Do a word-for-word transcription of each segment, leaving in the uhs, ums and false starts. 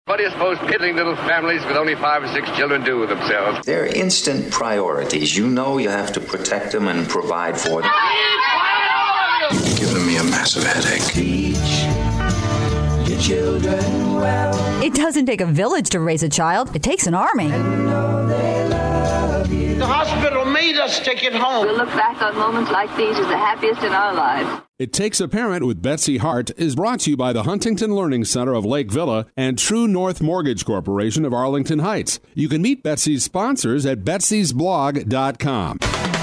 What do you suppose piddling little families with only five or six children do with themselves? They're instant priorities. You know you have to protect them and provide for them. Giving me a massive headache. Teach your children well. It doesn't take a village to raise a child. It takes an army. And know they love you. The hospital made us take it home. We'll look back on moments like these as the happiest in our lives. It Takes a Parent with Betsy Hart is brought to you by the Huntington Learning Center of Lake Villa and True North Mortgage Corporation of Arlington Heights. You can meet Betsy's sponsors at betsys blog dot com.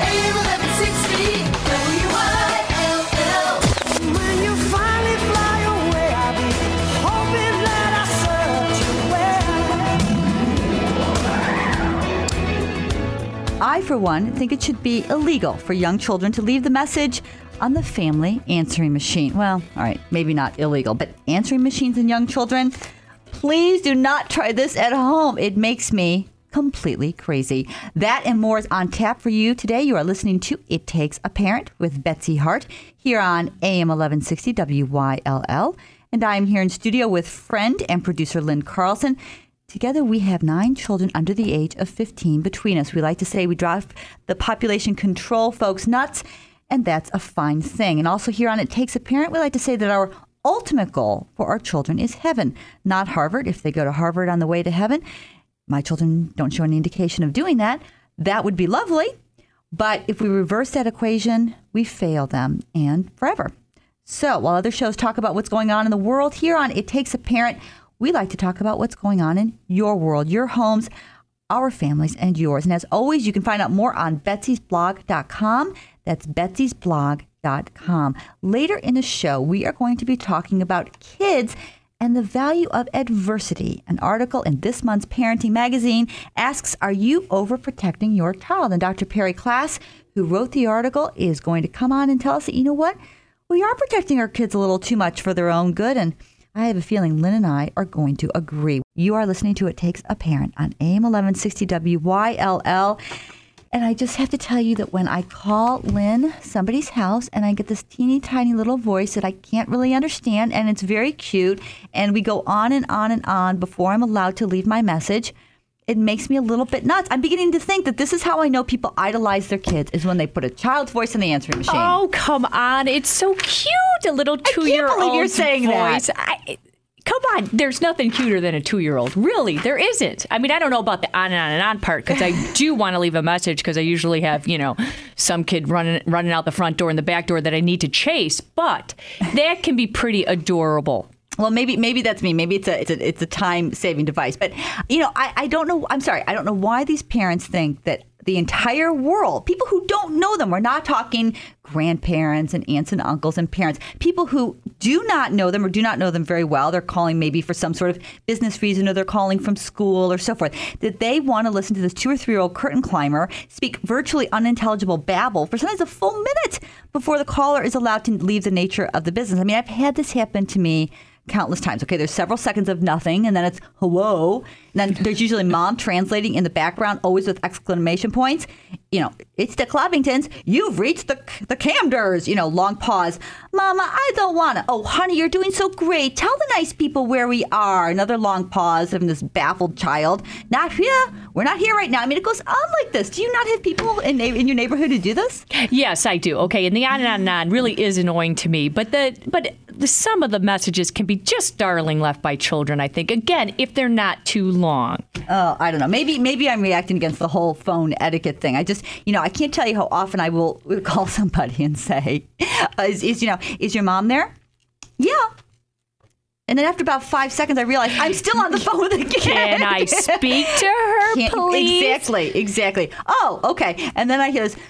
I, for one, think it should be illegal for young children to leave the message on the family answering machine. Well, all right, maybe not illegal, but answering machines and young children, please do not try this at home. It makes me completely crazy. That and more is on tap for you today. You are listening to It Takes a Parent with Betsy Hart here on A M eleven sixty W Y L L. And I am here in studio with friend and producer Lynn Carlson. Together, we have nine children under the age of fifteen between us. We like to say we drive the population control folks nuts, and that's a fine thing. And also here on It Takes a Parent, we like to say that our ultimate goal for our children is heaven, not Harvard. If they go to Harvard on the way to heaven, my children don't show any indication of doing that. That would be lovely. But if we reverse that equation, we fail them and forever. So while other shows talk about what's going on in the world, here on It Takes a Parent, we like to talk about what's going on in your world, your homes, our families, and yours. And as always, you can find out more on betsys blog dot com. That's betsys blog dot com. Later in the show, we are going to be talking about kids and the value of adversity. An article in this month's Parenting Magazine asks, are you overprotecting your child? And Doctor Perry Klass, who wrote the article, is going to come on and tell us that, you know what, we are protecting our kids a little too much for their own good. And I have a feeling Lynn and I are going to agree. You are listening to It Takes a Parent on A M eleven sixty W Y L L. And I just have to tell you that when I call Lynn somebody's house and I get this teeny tiny little voice that I can't really understand, and it's very cute, and we go on and on and on before I'm allowed to leave my message, it makes me a little bit nuts. I'm beginning to think that this is how I know people idolize their kids, is when they put a child's voice in the answering machine. Oh, come on. It's so cute, a little two-year-old I can't believe you're saying voice. that. I, come on. There's nothing cuter than a two-year-old. Really, there isn't. I mean, I don't know about the on and on and on part, because I do want to leave a message, because I usually have, you know, some kid running running out the front door and the back door that I need to chase. But that can be pretty adorable. Well, maybe maybe that's me. Maybe it's a it's a it's a time saving device. But you know, I, I don't know. I'm sorry. I don't know why these parents think that the entire world, people who don't know them, we're not talking grandparents and aunts and uncles and parents, people who do not know them or do not know them very well. They're calling maybe for some sort of business reason, or they're calling from school or so forth, that they want to listen to this two or three year old curtain climber speak virtually unintelligible babble for sometimes a full minute before the caller is allowed to leave the nature of the business. I mean, I've had this happen to me countless times. Okay, there's several seconds of nothing, and then it's hello. And then there's usually mom translating in the background, always with exclamation points. You know, it's the Cloppingtons. You've reached the the Camders. You know, long pause. Mama, I don't want to. Oh, honey, you're doing so great. Tell the nice people where we are. Another long pause from this baffled child. Not here. We're not here right now. I mean, it goes on like this. Do you not have people in in your neighborhood who do this? Yes, I do. Okay, and the on and on and on really is annoying to me. But the but the, some of the messages can be just darling left by children, I think. Again, if they're not too long. Oh, I don't know. Maybe maybe I'm reacting against the whole phone etiquette thing. I just, you know, I can't tell you how often I will call somebody and say, uh, is, is, you know, is your mom there? Yeah. And then after about five seconds, I realize I'm still on the phone with the kid. Can I speak to her, Can't, please? Exactly, exactly. Oh, okay. And then I hear this,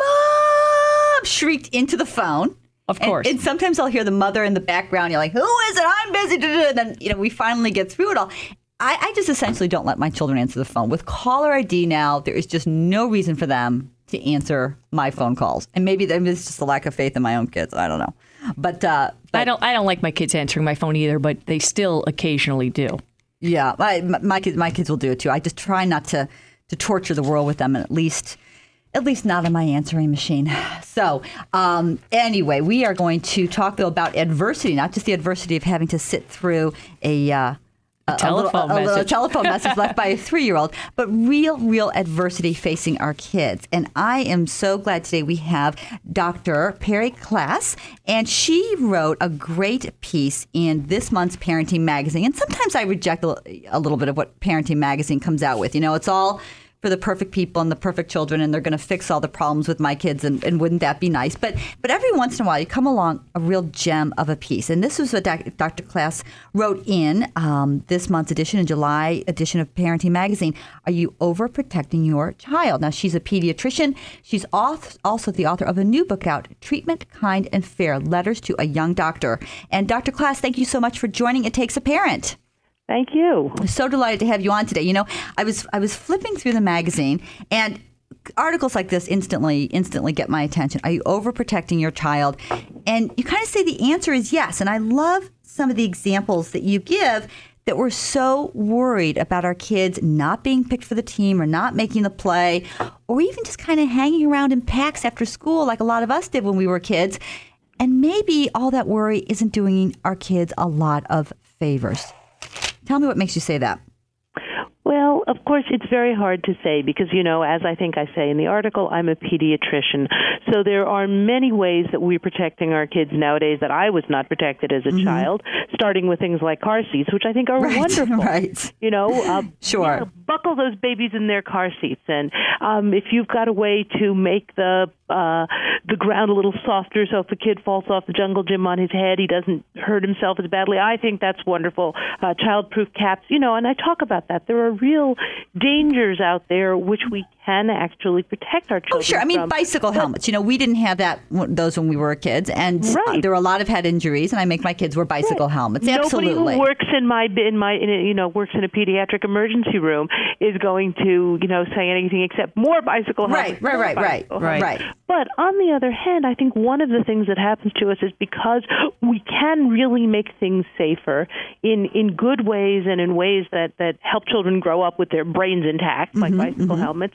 Mom, shrieked into the phone. Of course. And, and sometimes I'll hear the mother in the background. You're like, who is it? I'm busy. And then, you know, we finally get through it all. I, I just essentially don't let my children answer the phone. With caller I D now, there is just no reason for them to answer my phone calls. And maybe it's just a lack of faith in my own kids. I don't know. But, uh, but I don't I don't like my kids answering my phone either, but they still occasionally do. Yeah, my, my kids my kids will do it too. I just try not to, to torture the world with them, and at least at least not on my answering machine. So um, anyway, we are going to talk though about adversity, not just the adversity of having to sit through a uh, a, telephone a, little, a, a little message. telephone message left by a three-year-old, but real, real adversity facing our kids. And I am so glad today we have Doctor Perry Klass, and she wrote a great piece in this month's Parenting Magazine. And sometimes I reject a, a little bit of what Parenting Magazine comes out with. You know, it's all for the perfect people and the perfect children, and they're going to fix all the problems with my kids, and, and wouldn't that be nice? But but every once in a while, you come along a real gem of a piece. And this was what Doctor Klass wrote in um, this month's edition, in July edition of Parenting Magazine. Are you overprotecting your child? Now, she's a pediatrician. She's auth- also the author of a new book out, Treatment, Kind, and Fair, Letters to a Young Doctor. And Doctor Klass, thank you so much for joining It Takes a Parent. Thank you. I'm so delighted to have you on today. You know, I was I was flipping through the magazine, and articles like this instantly instantly get my attention. Are you overprotecting your child? And you kind of say the answer is yes. And I love some of the examples that you give that we're so worried about our kids not being picked for the team or not making the play, or even just kind of hanging around in packs after school like a lot of us did when we were kids. And maybe all that worry isn't doing our kids a lot of favors. Tell me what makes you say that. Well, of course, it's very hard to say because, you know, as I think I say in the article, I'm a pediatrician. So there are many ways that we're protecting our kids nowadays that I was not protected as a mm-hmm. child, starting with things like car seats, which I think are right, wonderful. Right. You know, uh, sure. You know, buckle those babies in their car seats. And um, if you've got a way to make the uh, the ground a little softer so if a kid falls off the jungle gym on his head, he doesn't hurt himself as badly, I think that's wonderful. Uh, child-proof caps, you know, and I talk about that. There are real dangers out there which we can actually protect our children Oh, sure. I mean, from. bicycle But, helmets. You know, we didn't have that those when we were kids, and right. there were a lot of head injuries, and I make my kids wear bicycle right. helmets. Nobody Absolutely. who works in my in my in a, you know works in a pediatric emergency room is going to you know say anything except more bicycle helmets. Right, right, right, right, right, right. But on the other hand, I think one of the things that happens to us is because we can really make things safer in, in good ways and in ways that, that help children grow up with their brains intact, like mm-hmm, bicycle mm-hmm. helmets,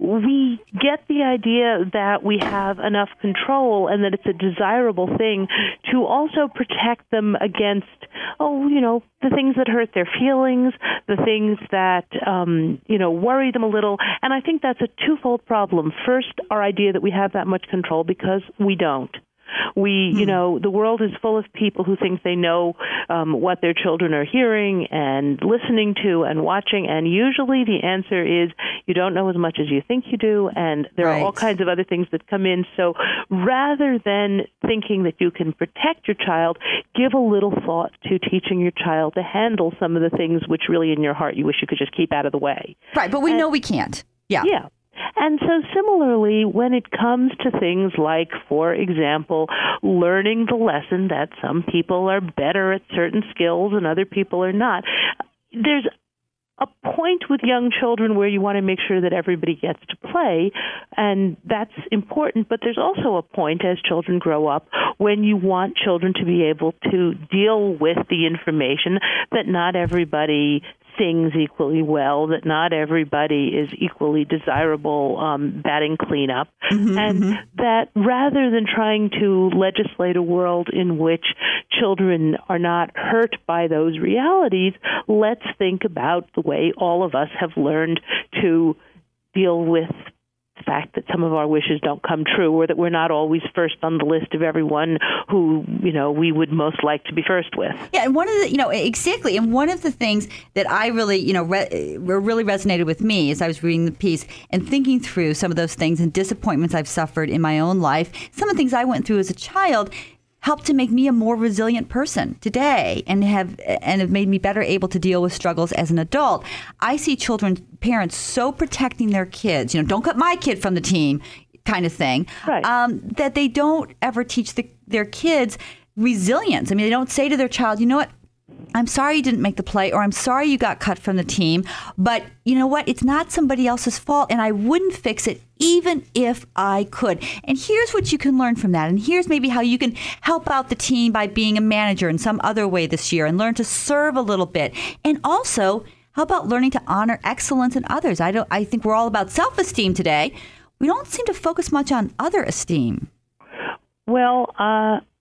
we get the idea that we have enough control and that it's a desirable thing to also protect them against, oh, you know, the things that hurt their feelings, the things that, um, you know, worry them a little. And I think that's a twofold problem. First, our idea that we have that much control because we don't. We, you know, the world is full of people who think they know um, what their children are hearing and listening to and watching, and usually the answer is you don't know as much as you think you do, and there right. are all kinds of other things that come in. So rather than thinking that you can protect your child, give a little thought to teaching your child to handle some of the things which really in your heart you wish you could just keep out of the way. Right, but we and, know we can't. Yeah. Yeah. And so similarly, when it comes to things like, for example, learning the lesson that some people are better at certain skills and other people are not, there's a point with young children where you want to make sure that everybody gets to play, and that's important. But there's also a point as children grow up when you want children to be able to deal with the information that not everybody sings equally well, that not everybody is equally desirable um, batting cleanup, mm-hmm, and mm-hmm. that rather than trying to legislate a world in which children are not hurt by those realities, let's think about the way all of us have learned to deal with the fact that some of our wishes don't come true, or that we're not always first on the list of everyone who, you know, we would most like to be first with. Yeah, and one of the, you know, exactly, and one of the things that I really, you know, re- really resonated with me as I was reading the piece and thinking through some of those things and disappointments I've suffered in my own life, some of the things I went through as a child helped to make me a more resilient person today and have and have made me better able to deal with struggles as an adult. I see children, parents so protecting their kids, you know, don't cut my kid from the team kind of thing, right. um, that they don't ever teach the, their kids resilience. I mean, they don't say to their child, you know what, I'm sorry you didn't make the play, or I'm sorry you got cut from the team, but you know what? It's not somebody else's fault, and I wouldn't fix it even if I could. And here's what you can learn from that, and here's maybe how you can help out the team by being a manager in some other way this year and learn to serve a little bit. And also, how about learning to honor excellence in others? I don't. I think we're all about self-esteem today. We don't seem to focus much on other esteem. Well, uh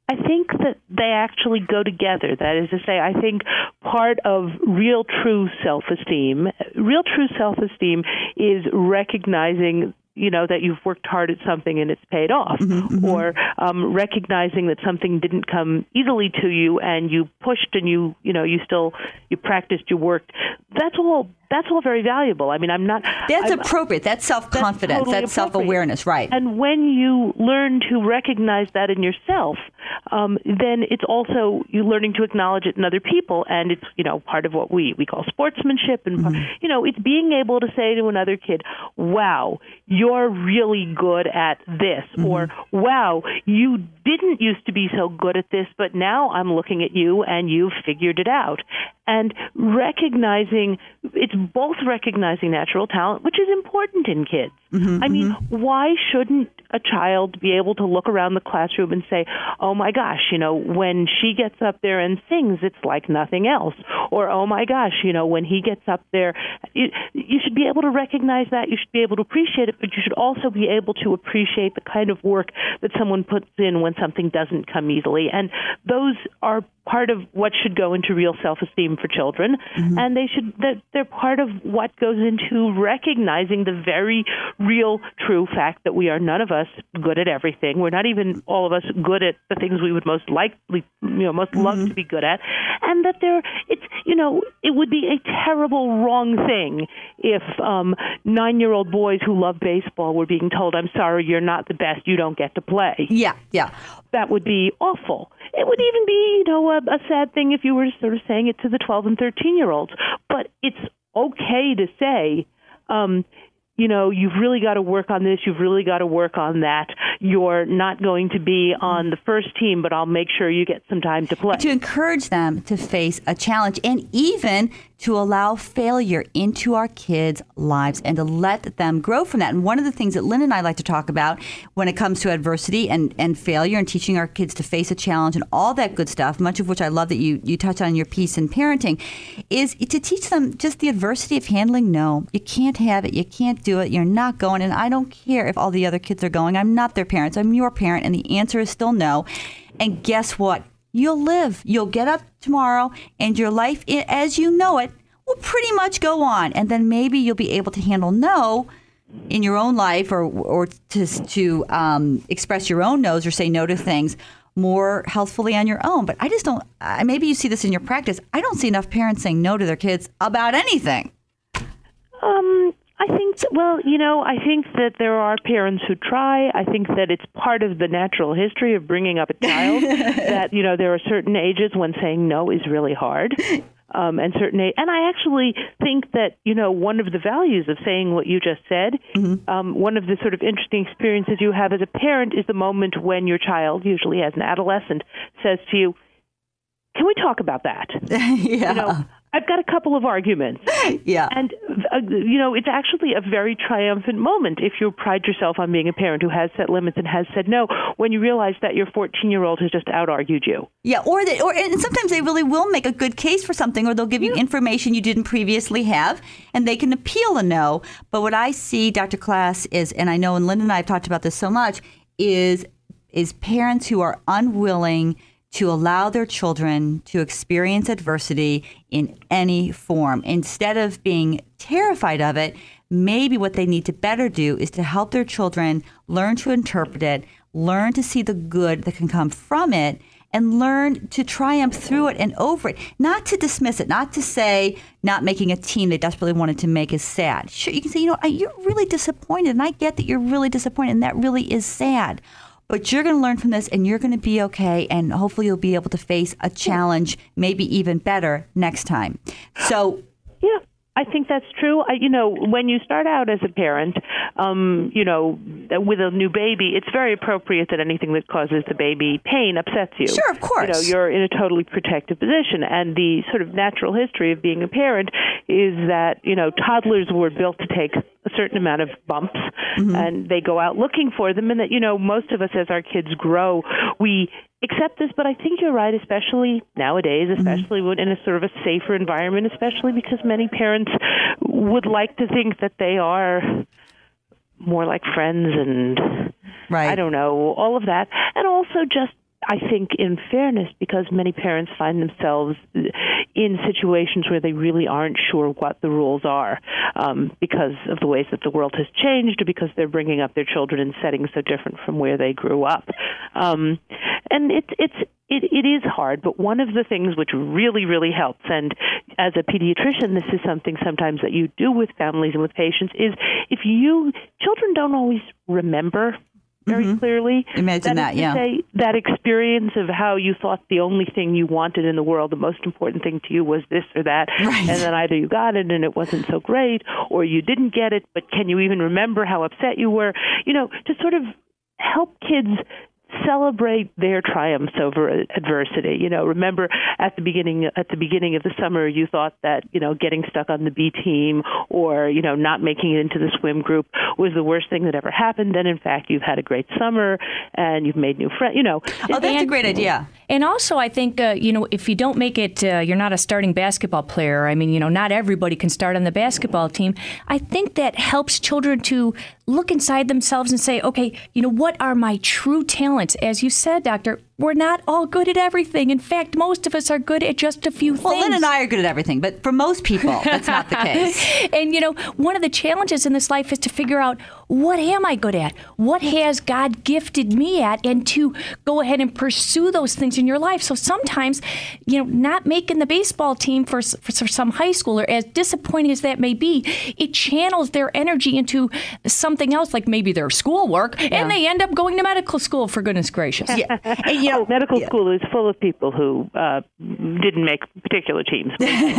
I think that they actually go together. That is to say, I think part of real true self-esteem, real true self-esteem is recognizing, you know, that you've worked hard at something and it's paid off, mm-hmm, or um, recognizing that something didn't come easily to you and you pushed and you, you know, you still, you practiced, you worked. That's all. That's all very valuable. I mean, I'm not... That's I'm, appropriate. That's self-confidence. That's, totally that's self-awareness, right. And when you learn to recognize that in yourself, um, then it's also you learning to acknowledge it in other people. And it's, you know, part of what we, we call sportsmanship. And, mm-hmm. you know, it's being able to say to another kid, wow, you're really good at this. Mm-hmm. Or, wow, you didn't used to be so good at this, but now I'm looking at you and you've figured it out. And recognizing, it's both recognizing natural talent, which is important in kids. Mm-hmm, I mean, mm-hmm. why shouldn't a child be able to look around the classroom and say, oh my gosh, you know, when she gets up there and sings, it's like nothing else. Or, oh my gosh, you know, when he gets up there, you, you should be able to recognize that. You should be able to appreciate it, but you should also be able to appreciate the kind of work that someone puts in when something doesn't come easily. And those are part of what should go into real self-esteem for children, mm-hmm. and they should they're, they're part of what goes into recognizing the very real, true fact that we are none of us good at everything. We're not even all of us good at the things we would most likely, you know, most mm-hmm. love to be good at, and that there, it's, you know, it would be a terrible, wrong thing if um, nine-year-old boys who love baseball were being told, "I'm sorry, you're not the best. You don't get to play." Yeah, yeah. That would be awful. It would even be, you know, a, a sad thing if you were sort of saying it to the twelve and thirteen-year-olds. But it's okay to say, um, you know, you've really got to work on this, you've really got to work on that. You're not going to be on the first team, but I'll make sure you get some time to play. To encourage them to face a challenge and even to allow failure into our kids' lives and to let them grow from that. And one of the things that Lynn and I like to talk about when it comes to adversity and, and failure and teaching our kids to face a challenge and all that good stuff, much of which I love that you, you touch on in your piece in parenting, is to teach them just the adversity of handling no. You can't have it. You can't do it. You're not going. And I don't care if all the other kids are going. I'm not their parents. I'm your parent. And the answer is still no. And guess what? You'll live. You'll get up tomorrow and your life as you know it will pretty much go on. And then maybe you'll be able to handle no in your own life or or to, to um, express your own no's or say no to things more healthfully on your own. But I just don't, uh, maybe you see this in your practice. I don't see enough parents saying no to their kids about anything. Um. I think, well, you know, I think that there are parents who try. I think that it's part of the natural history of bringing up a child that, you know, there are certain ages when saying no is really hard. Um, and certain, a- and I actually think that, you know, one of the values of saying what you just said, mm-hmm. um, one of the sort of interesting experiences you have as a parent is the moment when your child, usually as an adolescent, says to you, "Can we talk about that?" yeah. You know, I've got a couple of arguments. Yeah. And, uh, you know, it's actually a very triumphant moment if you pride yourself on being a parent who has set limits and has said no, when you realize that your fourteen-year-old has just out-argued you. Yeah, or they, or and sometimes they really will make a good case for something, or they'll give you yeah. information you didn't previously have, and they can appeal a no. But what I see, Doctor Klass, is, and I know, and Linda and I have talked about this so much, is is parents who are unwilling to allow their children to experience adversity in any form. Instead of being terrified of it, maybe what they need to better do is to help their children learn to interpret it, learn to see the good that can come from it, and learn to triumph through it and over it. Not to dismiss it, not to say not making a team they desperately wanted to make is sad. Sure, you can say, you know, you're really disappointed, and I get that you're really disappointed, and that really is sad. But you're going to learn from this, and you're going to be okay, and hopefully you'll be able to face a challenge, maybe even better next time. So, yeah, I think that's true. I, you know, when you start out as a parent, um, you know, with a new baby, it's very appropriate that anything that causes the baby pain upsets you. Sure, of course. You know, you're in a totally protective position, and the sort of natural history of being a parent is that, you know, toddlers were built to take a certain amount of bumps, mm-hmm. and they go out looking for them, and that, you know, most of us as our kids grow, we accept this, but I think you're right, especially nowadays, especially mm-hmm. in a sort of a safer environment, especially because many parents would like to think that they are more like friends and, right. I don't know, all of that. And also just, I think, in fairness, because many parents find themselves in situations where they really aren't sure what the rules are um, because of the ways that the world has changed, or because they're bringing up their children in settings so different from where they grew up. Um, and it's it's it, it is hard, but one of the things which really, really helps, and as a pediatrician, this is something sometimes that you do with families and with patients, is if you, children don't always remember very mm-hmm. clearly. Imagine that, that yeah. Say, that experience of how you thought the only thing you wanted in the world, the most important thing to you was this or that, right. and then either you got it and it wasn't so great, or you didn't get it, but can you even remember how upset you were? You know, to sort of help kids celebrate their triumphs over adversity. You know, remember at the beginning at the beginning of the summer, you thought that, you know, getting stuck on the B team or, you know, not making it into the swim group was the worst thing that ever happened. And in fact, you've had a great summer and you've made new friends. You know, oh, that's and, a great idea. And also, I think, uh, you know, if you don't make it, uh, you're not a starting basketball player. I mean, you know, not everybody can start on the basketball team. I think that helps children to look inside themselves and say, okay, you know, what are my true talents? As you said, Doctor, we're not all good at everything. In fact, most of us are good at just a few well, things. Well, Lynn and I are good at everything, but for most people, that's not the case. And, you know, one of the challenges in this life is to figure out, what am I good at? What has God gifted me at? And to go ahead and pursue those things in your life. So sometimes, you know, not making the baseball team for, for some high schooler, as disappointing as that may be, it channels their energy into something else, like maybe their schoolwork, yeah. and they end up going to medical school, for goodness gracious. Yeah. And, you know, oh, medical yeah. school is full of people who uh, didn't make particular teams.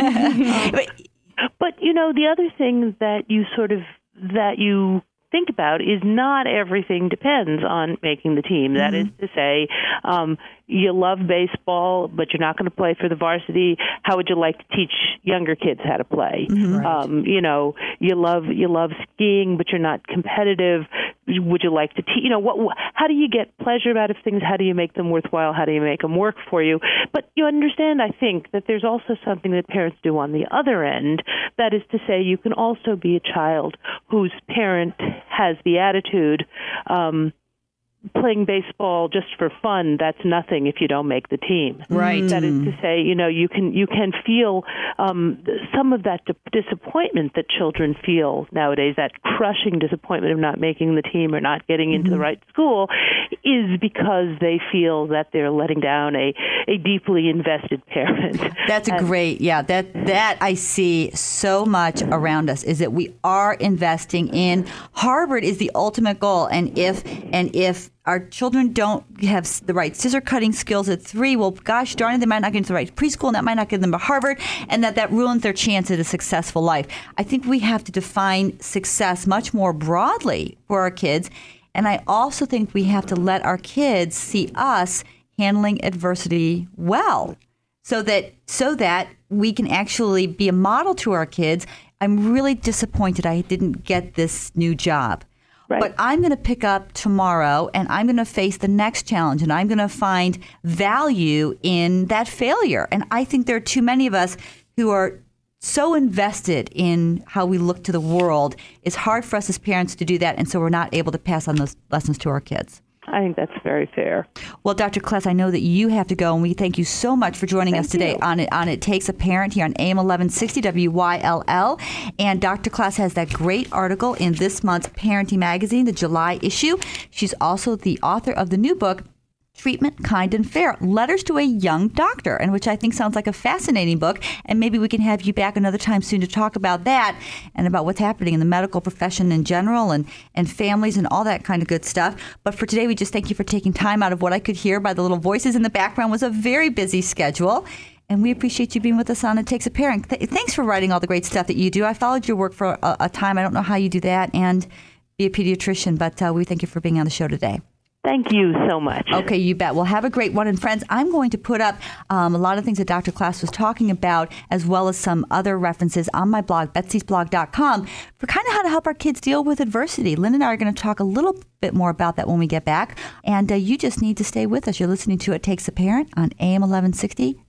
um, but, but, you know, the other thing that you sort of, that you think about is not everything depends on making the team. That mm-hmm. is to say, um, you love baseball, but you're not going to play for the varsity. How would you like to teach younger kids how to play? Mm-hmm. Right. Um, you know, you love you love skiing, but you're not competitive. Would you like to teach? You know, what? How do you get pleasure out of things? How do you make them worthwhile? How do you make them work for you? But you understand, I think, that there's also something that parents do on the other end. That is to say, you can also be a child whose parent has the attitude, um, playing baseball just for fun, that's nothing if you don't make the team. Right. That is to say, you know, you can you can feel um, some of that di- disappointment that children feel nowadays, that crushing disappointment of not making the team or not getting into mm-hmm. the right school, is because they feel that they're letting down a, a deeply invested parent. That's a and, great, yeah, that, that I see so much around us, is that we are investing in. Harvard is the ultimate goal, and if and if our children don't have the right scissor cutting skills at three, well, gosh darn it, they might not get into the right preschool, and that might not get them to Harvard, and that, that ruins their chance at a successful life. I think we have to define success much more broadly for our kids, and I also think we have to let our kids see us handling adversity well, so that so that we can actually be a model to our kids. I'm really disappointed I didn't get this new job. Right. But I'm going to pick up tomorrow, and I'm going to face the next challenge, and I'm going to find value in that failure. And I think there are too many of us who are so invested in how we look to the world. It's hard for us as parents to do that, and so we're not able to pass on those lessons to our kids. I think that's very fair. Well, Doctor Kless, I know that you have to go, and we thank you so much for joining thank us today you. on it. On It Takes a Parent here on A M eleven sixty W Y L L. And Doctor Kless has that great article in this month's Parenting Magazine, the July issue. She's also the author of the new book, Treatment, Kind and Fair, Letters to a Young Doctor, and which I think sounds like a fascinating book. And maybe we can have you back another time soon to talk about that and about what's happening in the medical profession in general and, and families and all that kind of good stuff. But for today, we just thank you for taking time out of what I could hear by the little voices in the background. Was a very busy schedule. And we appreciate you being with us on It Takes a Parent. Th- thanks for writing all the great stuff that you do. I followed your work for a, a time. I don't know how you do that and be a pediatrician, but uh, we thank you for being on the show today. Thank you so much. Okay, you bet. Well, have a great one. And friends, I'm going to put up um, a lot of things that Doctor Kless was talking about, as well as some other references on my blog, betsy's blog dot com, for kind of how to help our kids deal with adversity. Lynn and I are going to talk a little bit more about that when we get back. And uh, you just need to stay with us. You're listening to It Takes a Parent on A M eleven sixty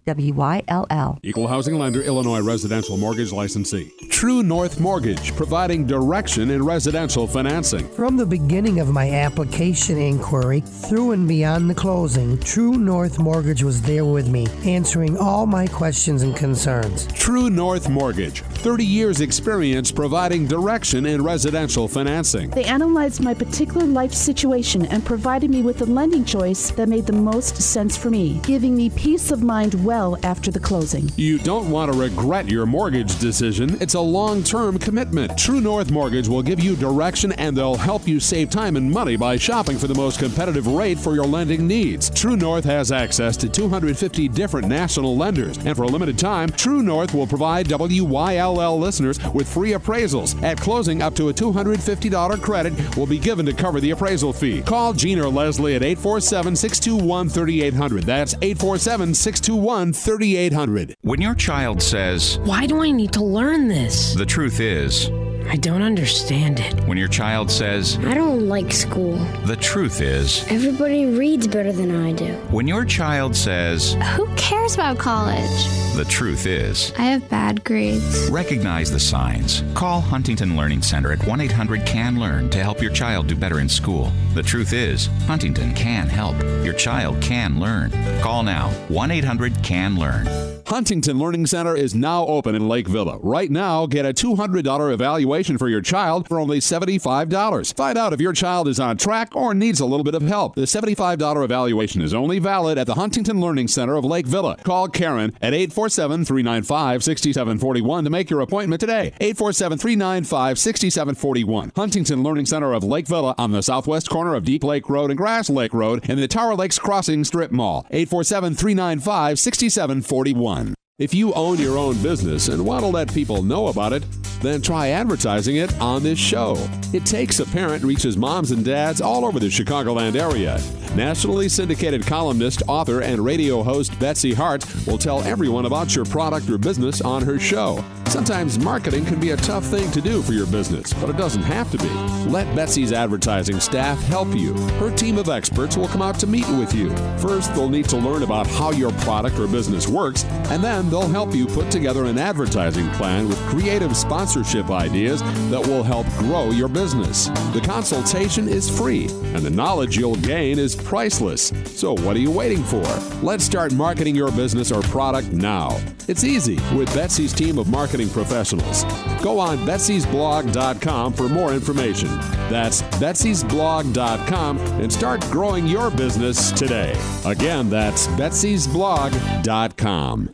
W Y L L. Equal housing lender, Illinois residential mortgage licensee. True North Mortgage, providing direction in residential financing. From the beginning of my application inquiry through and beyond the closing, True North Mortgage was there with me, answering all my questions and concerns. True North Mortgage, thirty years experience providing direction in residential financing. They analyzed my particular life situation and provided me with a lending choice that made the most sense for me, giving me peace of mind well after the closing. You don't want to regret your mortgage decision. It's a long-term commitment. True North Mortgage will give you direction, and they'll help you save time and money by shopping for the most competitive rate for your lending needs. True North has access to two hundred fifty different national lenders, and for a limited time, True North will provide W Y L L listeners with free appraisals. At closing, up to a two hundred fifty dollars credit will be given to cover the appraisal fee. Call Gene or Leslie at eight four seven, six two one, three eight zero zero. That's eight four seven, six two one, three eight zero zero. When your child says, "Why do I need to learn this?" the truth is, I don't understand it. When your child says, "I don't like school," the truth is, everybody reads better than I do. When your child says, "Who cares about college?" the truth is, I have bad grades. Recognize the signs. Call Huntington Learning Center at one eight hundred can learn to help your child do better in school. The truth is, Huntington can help. Your child can learn. Call now, one eight hundred can learn. Huntington Learning Center is now open in Lake Villa. Right now, get a two hundred dollars evaluation for your child for only seventy-five dollars. Find out if your child is on track or needs a little bit of help. The seventy-five dollars evaluation is only valid at the Huntington Learning Center of Lake Villa. Call Karen at eight four seven, three nine five, six seven four one to make your appointment today. eight four seven, three nine five, six seven four one. Huntington Learning Center of Lake Villa on the southwest corner of Deep Lake Road and Grass Lake Road in the Tower Lakes Crossing Strip Mall. eight four seven, three nine five, six seven four one. If you own your own business and want to let people know about it, then try advertising it on this show. It Takes a Parent reaches moms and dads all over the Chicagoland area. Nationally syndicated columnist, author, and radio host Betsy Hart will tell everyone about your product or business on her show. Sometimes marketing can be a tough thing to do for your business, but it doesn't have to be. Let Betsy's advertising staff help you. Her team of experts will come out to meet with you. First, they'll need to learn about how your product or business works, and then they'll help you put together an advertising plan with creative sponsorship ideas that will help grow your business. The consultation is free, and the knowledge you'll gain is priceless. So what are you waiting for? Let's start marketing your business or product now. It's easy with Betsy's team of marketing professionals. Go on betsys blog dot com for more information. That's betsys blog dot com and start growing your business today. Again, that's betsys blog dot com.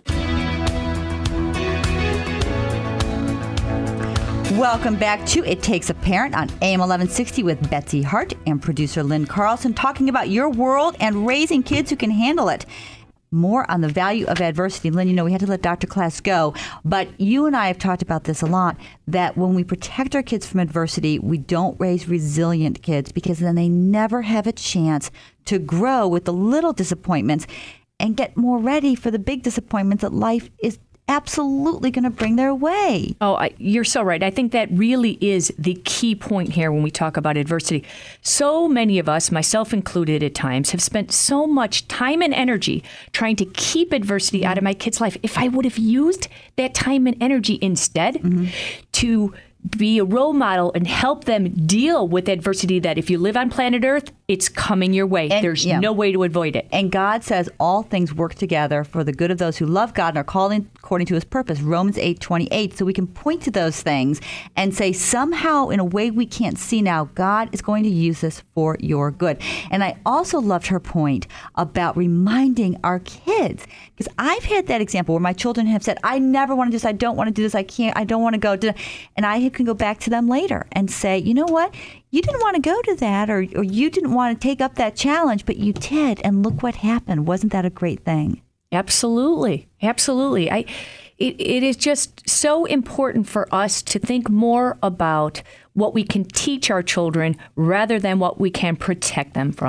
Welcome back to It Takes a Parent on A M eleven sixty with Betsy Hart and producer Lynn Carlson, talking about your world and raising kids who can handle it. More on the value of adversity. Lynn, you know, we had to let Doctor Class go, but you and I have talked about this a lot, that when we protect our kids from adversity, we don't raise resilient kids, because then they never have a chance to grow with the little disappointments and get more ready for the big disappointments that life is absolutely going to bring their way. Oh, I, you're so right. I think that really is the key point here when we talk about adversity. So many of us, myself included at times, have spent so much time and energy trying to keep adversity mm-hmm. out of my kid's life. If I would have used that time and energy instead mm-hmm. to be a role model and help them deal with adversity, that if you live on planet Earth, it's coming your way. And, There's yeah. no way to avoid it. And God says all things work together for the good of those who love God and are called according to his purpose, Romans eight twenty-eight. So we can point to those things and say, somehow, in a way we can't see now, God is going to use this for your good. And I also loved her point about reminding our kids, because I've had that example where my children have said, I never want to do this, I don't want to do this, I can't, I don't want to go to, and I can go back to them later and say, you know what? You didn't want to go to that, or, or you didn't want to take up that challenge, but you did, and look what happened. Wasn't that a great thing? Absolutely. Absolutely. I, it, it is just so important for us to think more about what we can teach our children rather than what we can protect them from.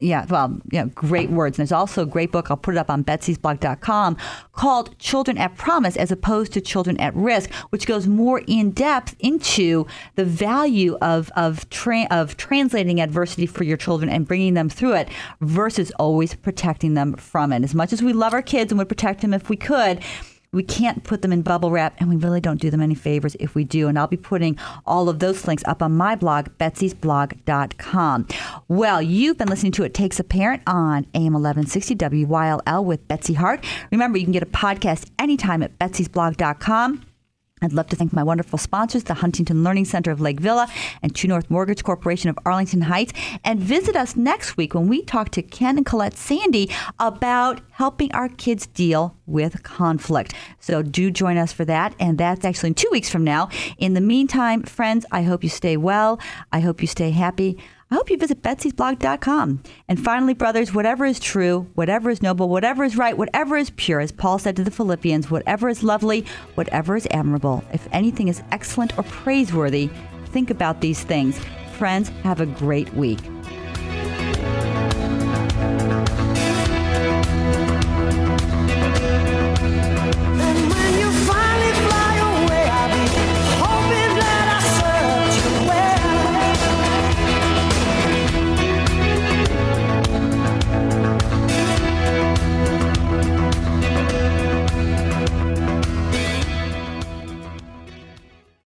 Yeah, well, yeah, great words. And there's also a great book, I'll put it up on betsy's blog dot com, called Children at Promise as opposed to Children at Risk, which goes more in depth into the value of of, tra- of translating adversity for your children and bringing them through it versus always protecting them from it. As much as we love our kids and would protect them if we could, we can't put them in bubble wrap, and we really don't do them any favors if we do. And I'll be putting all of those links up on my blog, betsy's blog dot com. Well, you've been listening to It Takes a Parent on A M eleven sixty W Y L L with Betsy Hart. Remember, you can get a podcast anytime at betsy's blog dot com. I'd love to thank my wonderful sponsors, the Huntington Learning Center of Lake Villa and True North Mortgage Corporation of Arlington Heights. And visit us next week when we talk to Ken and Colette Sandy about helping our kids deal with conflict. So do join us for that. And that's actually in two weeks from now. In the meantime, friends, I hope you stay well. I hope you stay happy. I hope you visit betsy's blog dot com. And finally, brothers, whatever is true, whatever is noble, whatever is right, whatever is pure, as Paul said to the Philippians, whatever is lovely, whatever is admirable, if anything is excellent or praiseworthy, think about these things. Friends, have a great week.